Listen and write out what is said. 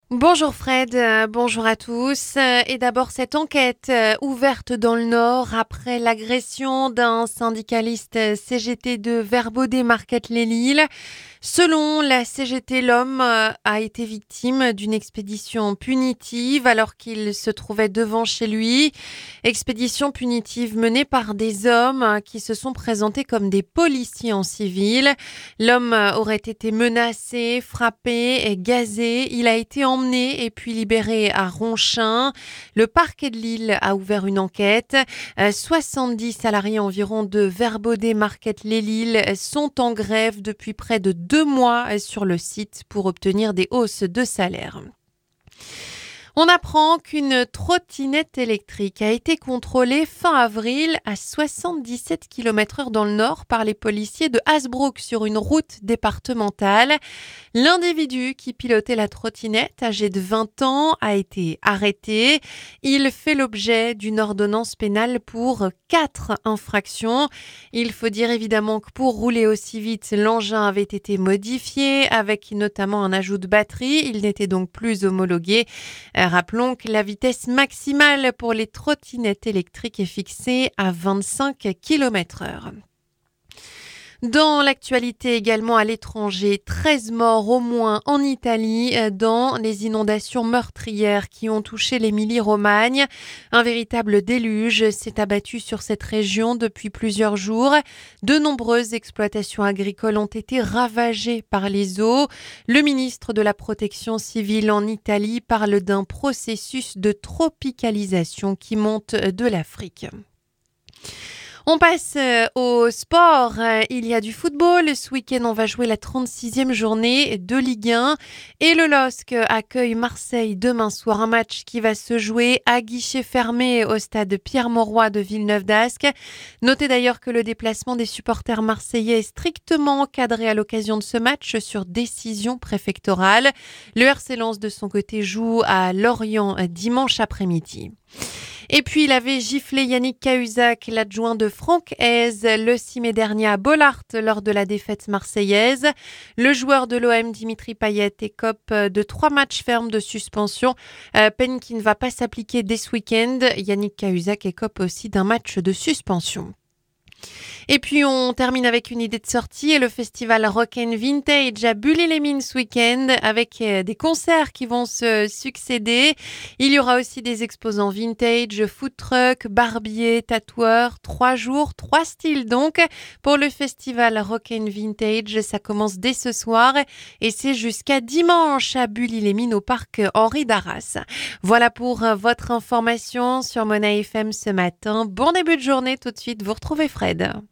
Bonjour Fred, bonjour à tous. Et d'abord cette enquête ouverte dans le Nord après l'agression d'un syndicaliste CGT de Verbaudet Marquette-les-Lilles. Selon la CGT, l'homme a été victime d'une expédition punitive alors qu'il se trouvait devant chez lui. Expédition punitive menée par des hommes qui se sont présentés comme des policiers en civil. L'homme aurait été menacé, frappé et gazé. Il a été emmené et puis libéré à Ronchin. Le parquet de Lille a ouvert une enquête. 70 salariés environ de Verbaudet Marquette-les-Lilles sont en grève depuis près de 2 mois sur le site pour obtenir des hausses de salaire. On apprend qu'une trottinette électrique a été contrôlée fin avril à 77 km/h dans le nord par les policiers de Hasbrook sur une route départementale. L'individu qui pilotait la trottinette, âgé de 20 ans, a été arrêté. Il fait l'objet d'une ordonnance pénale pour 4 infractions. Il faut dire évidemment que pour rouler aussi vite, l'engin avait été modifié avec notamment un ajout de batterie. Il n'était donc plus homologué. Rappelons que la vitesse maximale pour les trottinettes électriques est fixée à 25 km/h. Dans l'actualité également à l'étranger, 13 morts au moins en Italie dans les inondations meurtrières qui ont touché l'Émilie-Romagne. Un véritable déluge s'est abattu sur cette région depuis plusieurs jours. De nombreuses exploitations agricoles ont été ravagées par les eaux. Le ministre de la Protection civile en Italie parle d'un processus de tropicalisation qui monte de l'Afrique. On passe au sport. Il y a du football. Ce week-end, on va jouer la 36e journée de Ligue 1. Et le LOSC accueille Marseille demain soir. Un match qui va se jouer à guichet fermé au stade Pierre-Mauroy de Villeneuve-d'Ascq. Notez d'ailleurs que le déplacement des supporters marseillais est strictement encadré à l'occasion de ce match sur décision préfectorale. Le RC Lens, de son côté, joue à Lorient dimanche après-midi. Et puis, il avait giflé Yannick Cahuzac, l'adjoint de Franck Hez, le 6 mai dernier à Bollaert lors de la défaite marseillaise. Le joueur de l'OM, Dimitri Payet, écope de 3 matchs fermes de suspension. Peine qui ne va pas s'appliquer dès ce week-end. Yannick Cahuzac écope aussi d'un match de suspension. Et puis on termine avec une idée de sortie et le festival Rock and Vintage à Bully-les-Mines ce week-end avec des concerts qui vont se succéder. Il y aura aussi des exposants vintage, food truck, barbier, tatoueurs. 3 jours, 3 styles donc pour le festival Rock and Vintage. Ça commence dès ce soir et c'est jusqu'à dimanche à Bully-les-Mines au parc Henri d'Arras. Voilà pour votre information sur Mona FM ce matin. Bon début de journée, tout de suite vous retrouvez Fred.